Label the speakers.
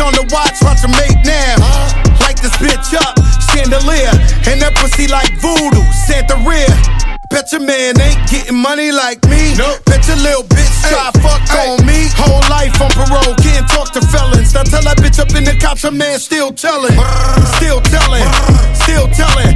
Speaker 1: on the watch her make now. Light this bitch up, chandelier, and that pussy like voodoo, Santeria. Bet your man ain't getting money like me. Nope. Bet your little bitch try fuck on me. Whole life on parole, can't talk to felons. Now tell that bitch up in the cops, her man still telling. Still telling, still telling.